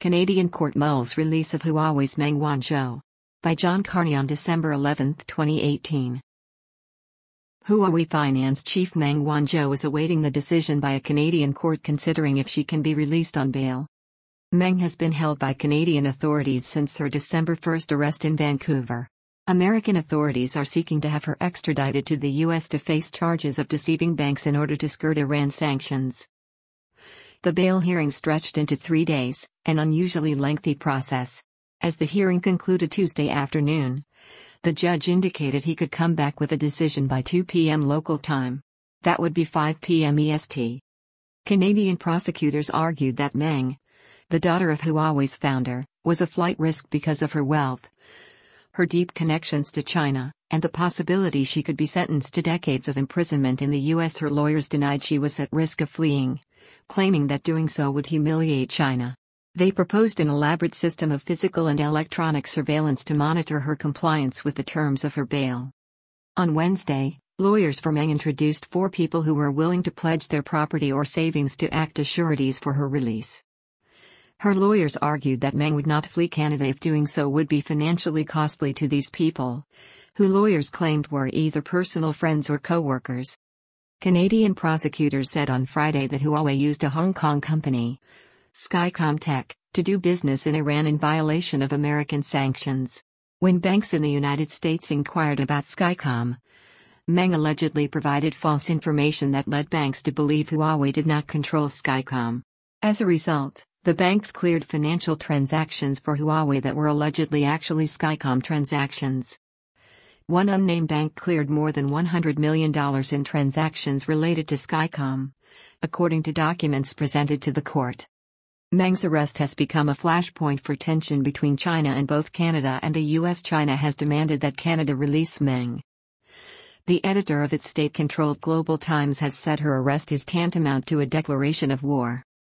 Canadian court mulls release of Huawei's Meng Wanzhou. By John Carney on December 11, 2018. Huawei finance chief Meng Wanzhou is awaiting the decision by a Canadian court considering if she can be released on bail. Meng has been held by Canadian authorities since her December 1 arrest in Vancouver. American authorities are seeking to have her extradited to the U.S. to face charges of deceiving banks in order to skirt Iran sanctions. The bail hearing stretched into 3 days, an unusually lengthy process. As the hearing concluded Tuesday afternoon, the judge indicated he could come back with a decision by 2 p.m. local time. That would be 5 p.m. EST. Canadian prosecutors argued that Meng, the daughter of Huawei's founder, was a flight risk because of her wealth, her deep connections to China, and the possibility she could be sentenced to decades of imprisonment in the U.S. Her lawyers denied she was at risk of fleeing, claiming that doing so would humiliate China. They proposed an elaborate system of physical and electronic surveillance to monitor her compliance with the terms of her bail. On Wednesday, lawyers for Meng introduced 4 people who were willing to pledge their property or savings to act as sureties for her release. Her lawyers argued that Meng would not flee Canada if doing so would be financially costly to these people, who lawyers claimed were either personal friends or co-workers. Canadian prosecutors said on Friday that Huawei used a Hong Kong company, Skycom Tech, to do business in Iran in violation of American sanctions. When banks in the United States inquired about Skycom, Meng allegedly provided false information that led banks to believe Huawei did not control Skycom. As a result, the banks cleared financial transactions for Huawei that were allegedly actually Skycom transactions. One unnamed bank cleared more than $100 million in transactions related to Skycom, according to documents presented to the court. Meng's arrest has become a flashpoint for tension between China and both Canada and the U.S. China has demanded that Canada release Meng. The editor of its state-controlled Global Times has said her arrest is tantamount to a declaration of war.